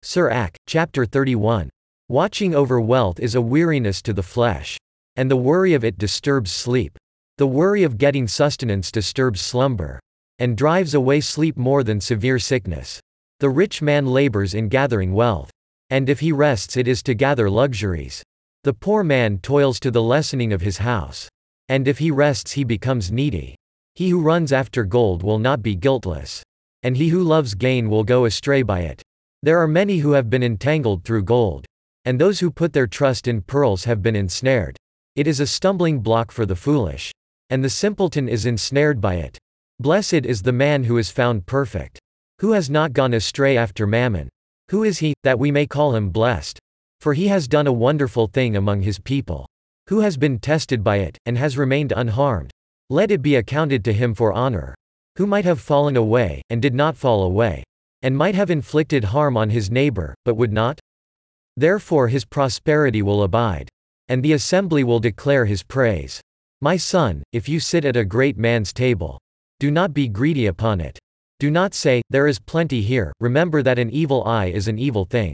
Sirach, chapter 31. Watching over wealth is a weariness to the flesh. And the worry of it disturbs sleep. The worry of getting sustenance disturbs slumber. And drives away sleep more than severe sickness. The rich man labors in gathering wealth. And if he rests, it is to gather luxuries. The poor man toils to the lessening of his house. And if he rests, he becomes needy. He who runs after gold will not be guiltless. And he who loves gain will go astray by it. There are many who have been entangled through gold. And those who put their trust in pearls have been ensnared. It is a stumbling block for the foolish. And the simpleton is ensnared by it. Blessed is the man who is found perfect. Who has not gone astray after mammon? Who is he, that we may call him blessed? For he has done a wonderful thing among his people. Who has been tested by it, and has remained unharmed? Let it be accounted to him for honor. Who might have fallen away, and did not fall away? And might have inflicted harm on his neighbor, but would not? Therefore his prosperity will abide. And the assembly will declare his praise. My son, if you sit at a great man's table, do not be greedy upon it. Do not say, there is plenty here. Remember that an evil eye is an evil thing.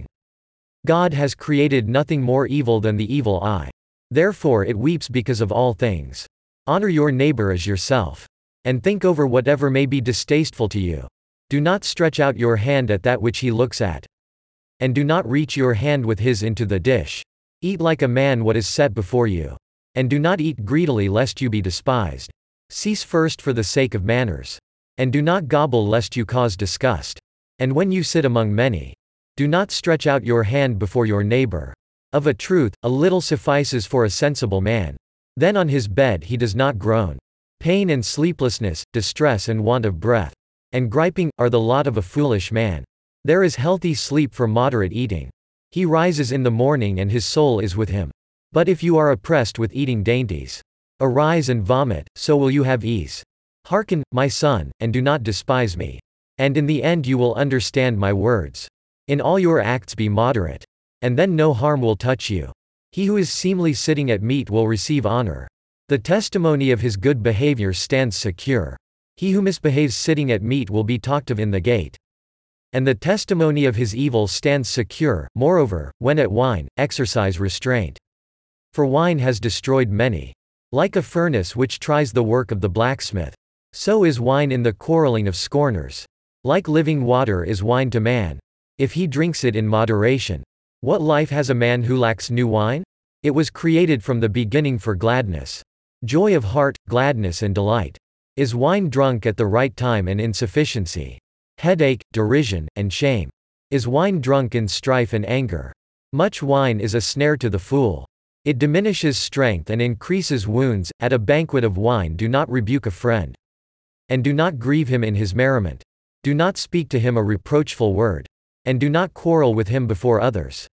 God has created nothing more evil than the evil eye. Therefore it weeps because of all things. Honor your neighbor as yourself. And think over whatever may be distasteful to you. Do not stretch out your hand at that which he looks at. And do not reach your hand with his into the dish. Eat like a man what is set before you. And do not eat greedily lest you be despised. Cease first for the sake of manners. And do not gobble lest you cause disgust. And when you sit among many, do not stretch out your hand before your neighbor. Of a truth, a little suffices for a sensible man. Then on his bed he does not groan. Pain and sleeplessness, distress and want of breath, and griping, are the lot of a foolish man. There is healthy sleep for moderate eating. He rises in the morning and his soul is with him. But if you are oppressed with eating dainties, arise and vomit, so will you have ease. Hearken, my son, and do not despise me. And in the end you will understand my words. In all your acts be moderate. And then no harm will touch you. He who is seemly sitting at meat will receive honor. The testimony of his good behavior stands secure. He who misbehaves sitting at meat will be talked of in the gate. And the testimony of his evil stands secure. Moreover, when at wine, exercise restraint. For wine has destroyed many. Like a furnace which tries the work of the blacksmith, so is wine in the quarreling of scorners. Like living water is wine to man, if he drinks it in moderation. What life has a man who lacks new wine? It was created from the beginning for gladness. Joy of heart, gladness and delight. Is wine drunk at the right time and insufficiency? Headache, derision, and shame. Is wine drunk in strife and anger? Much wine is a snare to the fool. It diminishes strength and increases wounds. At a banquet of wine do not rebuke a friend. And do not grieve him in his merriment. Do not speak to him a reproachful word. And do not quarrel with him before others.